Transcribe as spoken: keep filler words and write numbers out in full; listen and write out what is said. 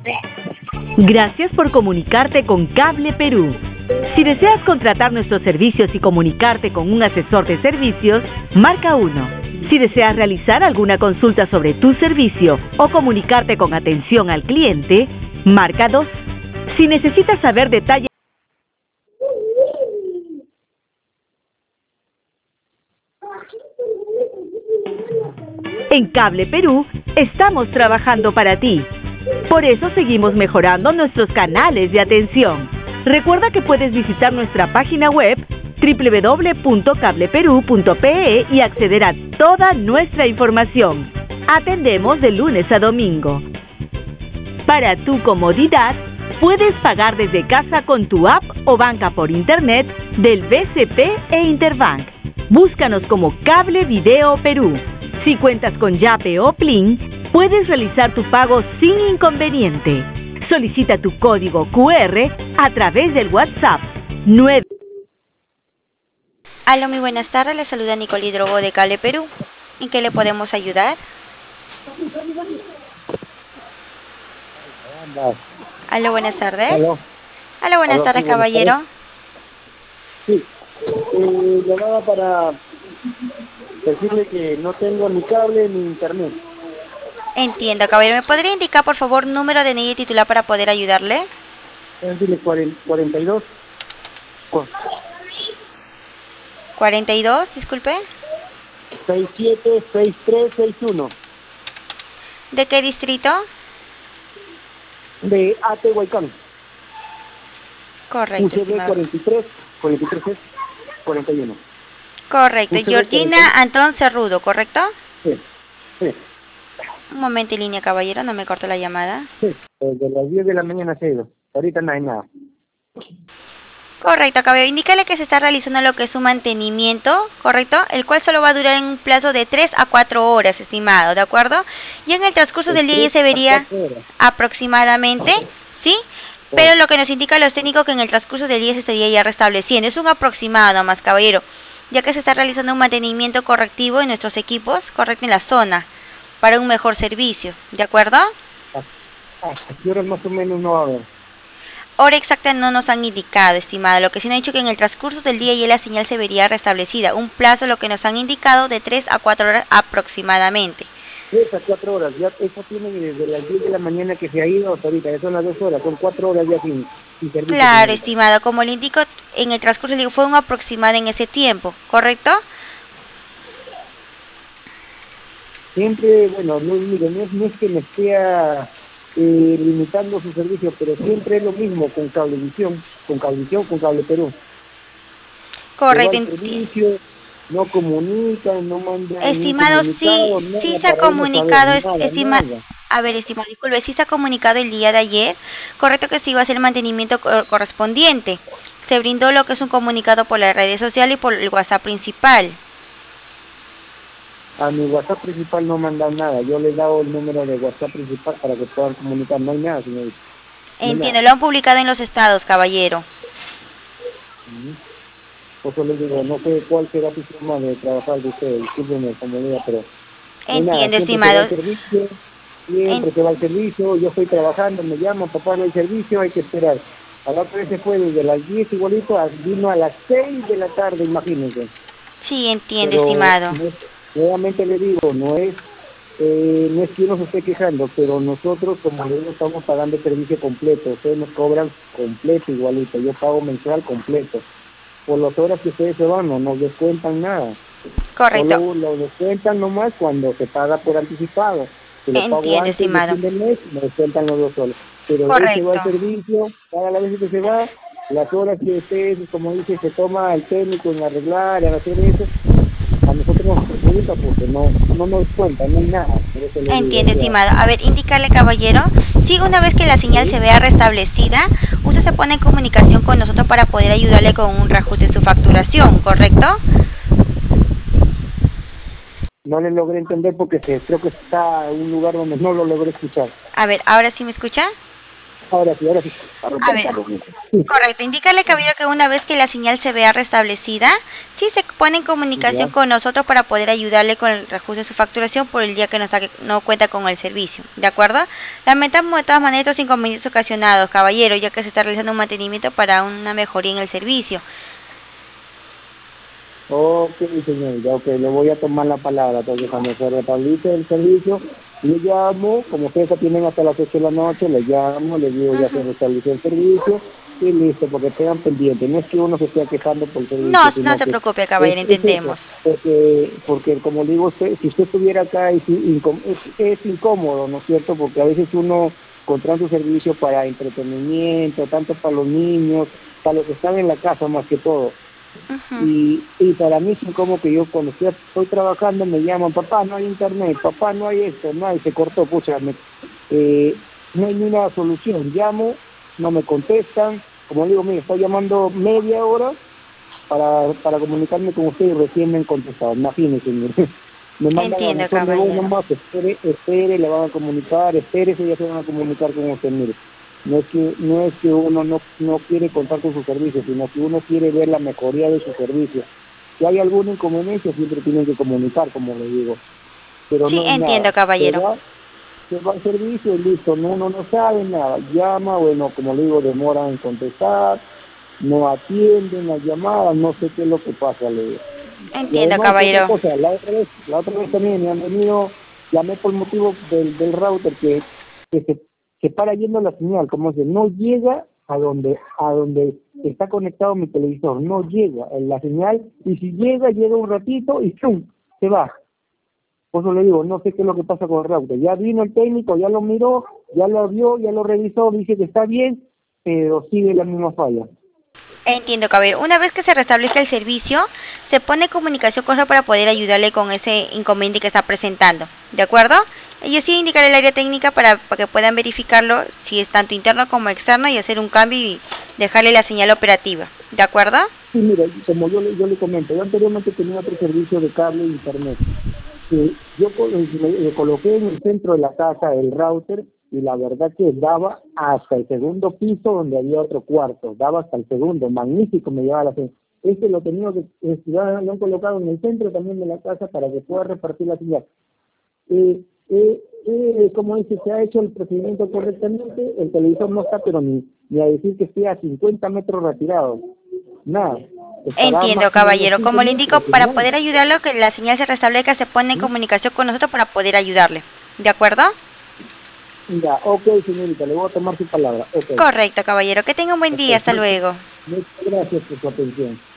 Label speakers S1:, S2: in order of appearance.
S1: Gracias por comunicarte con Cable Perú. Si deseas contratar nuestros servicios y comunicarte con un asesor de servicios, marca uno. Si deseas realizar alguna consulta sobre tu servicio o comunicarte con atención al cliente, marca dos. Si necesitas saber detalles en Cable Perú, estamos trabajando para ti. Por eso seguimos mejorando nuestros canales de atención. Recuerda que puedes visitar nuestra página web doble u doble u doble u punto cable perú punto pe e y acceder a toda nuestra información. Atendemos de lunes a domingo. Para tu comodidad, puedes pagar desde casa con tu app o banca por internet del B C P e Interbank. Búscanos como Cable Video Perú. Si cuentas con Yape o Plin, puedes realizar tu pago sin inconveniente. Solicita tu código cu erre a través del WhatsApp nueve.
S2: Aló, muy buenas tardes, le saluda Nicole Hidrobo de Cable Perú. ¿En qué le podemos ayudar? Aló, buenas tardes.
S3: Aló.
S2: Aló, buenas
S3: Aló,
S2: tardes,
S3: sí, buenas
S2: caballero.
S3: tardes. Sí, eh, llamaba para decirle que no tengo ni cable ni internet.
S2: Entiendo, caballero. ¿Me podría indicar, por favor, número de N I E titular para poder ayudarle?
S3: Es decirle cuarenta y dos.
S2: cuarenta y dos, disculpe.
S3: sesenta y siete, sesenta y tres, sesenta y uno.
S2: ¿De qué distrito?
S3: De Atehuaycán.
S2: Correcto,
S3: U C B
S2: estimado.
S3: cuarenta y tres, cuarenta y tres es cuarenta y uno.
S2: Correcto.
S3: U C B
S2: Georgina
S3: cuarenta y uno.
S2: Antón Cerrudo, ¿correcto?
S3: Sí, sí,
S2: Un momento en línea, caballero, no me corte la llamada.
S3: sí. Desde las diez de la mañana se ha ido. Ahorita no hay nada.
S2: Correcto, caballero. Indícale que se está realizando lo que es un mantenimiento, ¿correcto? El cual solo va a durar en un plazo de tres a cuatro horas, estimado, ¿de acuerdo? Y en el transcurso del día ya se vería aproximadamente, ¿sí? Pero lo que nos indica los técnicos que en el transcurso del día se estaría ya restableciendo. Es un aproximado más, caballero, ya que se está realizando un mantenimiento correctivo en nuestros equipos, correcto, en la zona, para un mejor servicio, ¿de acuerdo?
S3: ¿A qué horas más o menos no va a haber?
S2: Hora exacta no nos han indicado, estimada. Lo que sí nos han dicho que en el transcurso del día ya la señal se vería restablecida. Un plazo, lo que nos han indicado, de tres a cuatro horas aproximadamente.
S3: tres a cuatro horas, ya eso tiene desde las diez de la mañana que se ha ido hasta ahorita, ya son las dos horas, son cuatro horas ya sin, sin servicio.
S2: Claro, estimado, como le indico, en el transcurso, le digo, fue un aproximado en ese tiempo, ¿correcto?
S3: Siempre, bueno, no, mire, no, es, no es que me esté eh, limitando su servicio, pero siempre es lo mismo con Cablevisión, con Cablevisión, con Cable Perú.
S2: Correcto,
S3: el servicio, no comunican, no mandan.
S2: Estimado, sí, sí se ha comunicado, estimado. A ver, estimado, disculpe, sí se ha comunicado el día de ayer, correcto, que se iba a hacer el mantenimiento correspondiente. Se brindó lo que es un comunicado por las redes sociales y por el WhatsApp principal.
S3: A mi WhatsApp principal no mandan nada, yo le he dado el número de WhatsApp principal para que puedan comunicar, no hay nada, señorita. No
S2: Entiendo, lo han publicado en los estados, caballero.
S3: Uh-huh. Por eso les digo, no sé cuál será su forma de trabajar de ustedes, discúlpenme como diga, pero...
S2: Entiendo, estimado.
S3: Siempre se va el servicio, yo estoy trabajando, me llaman, papá, no hay servicio, hay que esperar. A la otra vez se fue desde las diez igualito, vino a las seis de la tarde, imagínense.
S2: Sí, entiendo,
S3: pero,
S2: estimado.
S3: No, nuevamente le digo, no es, eh, no es que uno se esté quejando, pero nosotros, como le digo, estamos pagando servicio completo, ustedes nos cobran completo igualito, yo pago mensual completo. Por las horas que ustedes se van, no nos descuentan nada.
S2: Correcto.
S3: Solo lo descuentan nomás cuando se paga por anticipado. Si lo pago
S2: Entiendo,
S3: antes
S2: estimado.
S3: del fin del mes, me descuentan los dos solos. Pero
S2: Correcto.
S3: él se va al servicio, cada la vez que se va, las horas que ustedes, como dice, se toma el técnico en arreglar, en hacer eso, a nosotros nos perjudica porque no, no nos descuentan, no hay nada.
S2: Entiende, estimado. A ver, indicarle, caballero, si una vez que la señal se vea restablecida, usted se pone en comunicación con nosotros para poder ayudarle con un reajuste de su facturación, ¿correcto?
S3: No le logré entender porque se, creo que está en un lugar donde no lo logré escuchar.
S2: A ver, ¿ahora sí me escucha?
S3: Ahora sí, ahora sí.
S2: A ver, correcto. Indícale, caballero, que una vez que la señal se vea restablecida, sí se pone en comunicación
S3: Ya.
S2: con nosotros para poder ayudarle con el reajuste de su facturación por el día que no, está, no cuenta con el servicio. ¿De acuerdo? Lamentamos de todas maneras estos inconvenientes ocasionados, caballero, ya que se está realizando un mantenimiento para una mejoría en el servicio.
S3: Ok, señorita, ok, le voy a tomar la palabra. Entonces, cuando se restablece el servicio, le llamo, como ustedes tienen hasta las ocho de la noche, le llamo, le digo ya se
S2: Uh-huh.
S3: restableció el servicio y listo, porque tengan pendiente. No es que uno se esté quejando por el
S2: No,
S3: servicio,
S2: no
S3: sino
S2: se
S3: que
S2: preocupe,
S3: es,
S2: caballero,
S3: es eso,
S2: entendemos.
S3: porque, porque como digo, usted, si usted estuviera acá es, incom- es, es incómodo, ¿no es cierto? Porque a veces uno contrata un servicio para entretenimiento, tanto para los niños, para los que están en la casa más que todo.
S2: Uh-huh.
S3: Y, y para mí es como que yo cuando estoy, estoy trabajando me llaman, papá, no hay internet, papá, no hay esto, no hay, se cortó, pucha, me, eh, no hay ni una solución, llamo, no me contestan, como digo, mire, estoy llamando media hora para, para comunicarme con usted y recién me han contestado, imagínense, mire. Me mandan a
S2: Entiendo,
S3: buzón de voz
S2: caballero.
S3: nomás, espere, espere, le van a comunicar, espere, ya se van a comunicar con usted, mire. No es que no es que uno no, no quiere contar con su servicio, sino que uno quiere ver la mejoría de su servicio. Si hay alguna inconveniencia, siempre tienen que comunicar, como le digo. Pero
S2: Sí,
S3: no es
S2: entiendo,
S3: nada. Se
S2: caballero.
S3: va, se va al servicio y listo. No, uno no sabe nada. Llama, bueno, como le digo, demoran en contestar, no atienden las llamadas, no sé qué es lo que pasa, le digo. Y
S2: Entiendo,
S3: además, otra
S2: caballero.
S3: cosa, la otra vez, la otra vez también me han venido, llamé por motivo del, del router que, que se, se para yendo la señal, como se no llega a donde, a donde está conectado mi televisor, no llega en la señal, y si llega, llega un ratito y ¡chum! Se va. Por eso le digo, no sé qué es lo que pasa con el router. Ya vino el técnico, ya lo miró, ya lo vio, ya lo revisó, dice que está bien, pero sigue la misma falla.
S2: Entiendo, caballero. Una vez que se restablezca el servicio, se pone en comunicación con nosotros para poder ayudarle con ese inconveniente que está presentando. ¿De acuerdo? Yo sí indicaré el área técnica para, para que puedan verificarlo si es tanto interno como externo y hacer un cambio y dejarle la señal operativa. ¿De acuerdo?
S3: Sí, mira, como yo le, yo le comento, yo anteriormente tenía otro servicio de cable e internet. Sí, yo col- le, le coloqué en el centro de la casa el router y la verdad que daba hasta el segundo piso donde había otro cuarto, daba hasta el segundo, magnífico me llevaba la señal. Este lo tenía que, eh, ya lo han colocado en el centro también de la casa para que pueda repartir la señal. Eh, eh, eh, como dice, se ha hecho el procedimiento correctamente, el televisor no está, pero ni, ni a decir que esté a cincuenta metros retirado, nada, estará
S2: Entiendo,
S3: máximo unos
S2: caballero.
S3: cinco
S2: Como le indico,
S3: metros, y
S2: para
S3: nada.
S2: poder ayudarlo, que la señal se restablezca, se pone en
S3: ¿Sí?
S2: comunicación con nosotros para poder ayudarle. ¿De acuerdo?
S3: Ya, ok, señorita, le voy a tomar su palabra, ok.
S2: Correcto, caballero. Que tenga un buen día.
S3: Ok,
S2: Hasta
S3: muchas
S2: luego.
S3: muchas gracias por su atención.